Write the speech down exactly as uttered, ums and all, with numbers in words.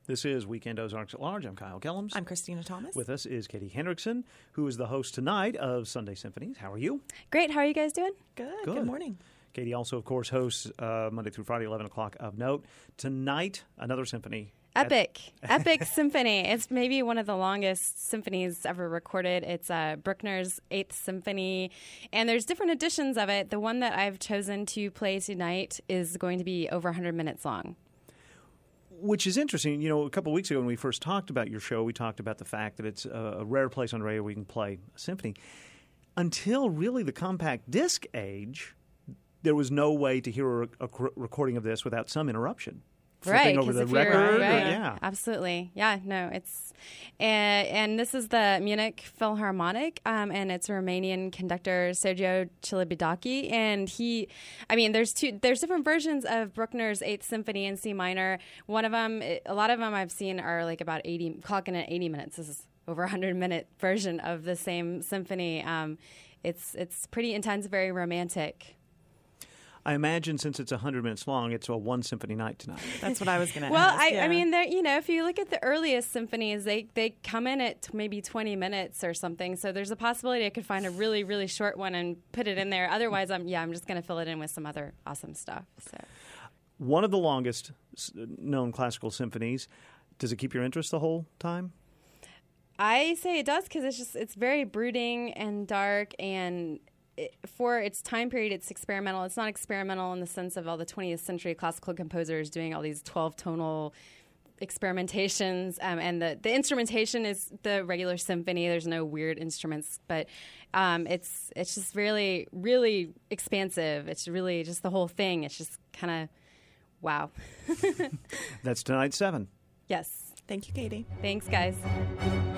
This is Weekend Ozarks at Large. I'm Kyle Kellums. I'm Christina Thomas. With us is Katie Hendrickson, who is the host tonight of Sunday Symphonies. How are you? Great. How are you guys doing? Good. Good, Good morning. Katie also, of course, hosts uh, Monday through Friday, eleven o'clock of Note. Tonight, another symphony. Epic. Epic Symphony. It's maybe one of the longest symphonies ever recorded. It's uh, Bruckner's Eighth Symphony, and there's different editions of it. The one that I've chosen to play tonight is going to be over one hundred minutes long. Which is interesting. You know, a couple of weeks ago when we first talked about your show, we talked about the fact that it's a, a rare place on the radio where you can play a symphony. Until really the compact disc age, there was no way to hear a, a recording of this without some interruption. Right, over the if you're- record. right, Or, yeah, absolutely. Yeah, no, it's and, and this is the Munich Philharmonic, um, and it's Romanian conductor Sergio Celibidache, and he, I mean, there's two, there's different versions of Bruckner's Eighth Symphony in C minor. One of them, a lot of them I've seen are like about eighty, clocking at eighty minutes. This is over a hundred minute version of the same symphony. Um, it's it's pretty intense, very romantic. I imagine since it's one hundred minutes long, it's a one symphony night tonight. That's what I was going to Well, ask. I, yeah. I mean, there- you know, if you look at the earliest symphonies, they, they come in at maybe twenty minutes or something. So there's a possibility I could find a really, really short one and put it in there. Otherwise, I'm yeah, I'm just going to fill it in with some other awesome stuff. So One of the longest known classical symphonies. Does it keep your interest the whole time? I say it does because it's just it's very brooding and dark, and it, for its time period, it's experimental. It's not experimental in the sense of all the twentieth century classical composers doing all these twelve tonal experimentations, um, and the, the instrumentation is the regular symphony. There's no weird instruments, but um, it's it's just really, really expansive. It's really just the whole thing. It's just kind of wow. That's tonight, seven. Yes. Thank you, Katie. Thanks, guys.